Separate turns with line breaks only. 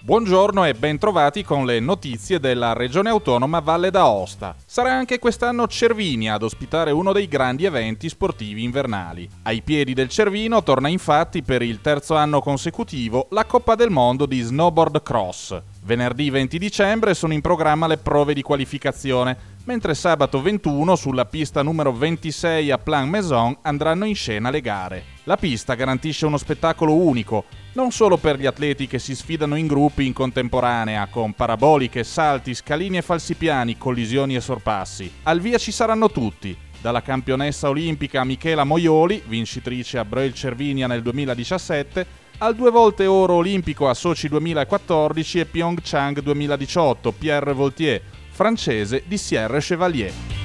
Buongiorno e bentrovati con le notizie della Regione Autonoma Valle d'Aosta. Sarà anche quest'anno Cervinia ad ospitare uno dei grandi eventi sportivi invernali. Ai piedi del Cervino torna infatti per il terzo anno consecutivo la Coppa del Mondo di Snowboard Cross. Venerdì 20 dicembre sono in programma le prove di qualificazione, mentre sabato 21 sulla pista numero 26 a Plan Maison andranno in scena le gare. La pista garantisce uno spettacolo unico, non solo per gli atleti che si sfidano in gruppi in contemporanea, con paraboliche, salti, scalini e falsipiani, collisioni e sorpassi. Al via ci saranno tutti, dalla campionessa olimpica Michela Moioli, vincitrice a Breuil Cervinia nel 2017, al 2 volte oro olimpico a Sochi 2014 e Pyeongchang 2018 Pierre Voltier, francese di Sierre Chevalier.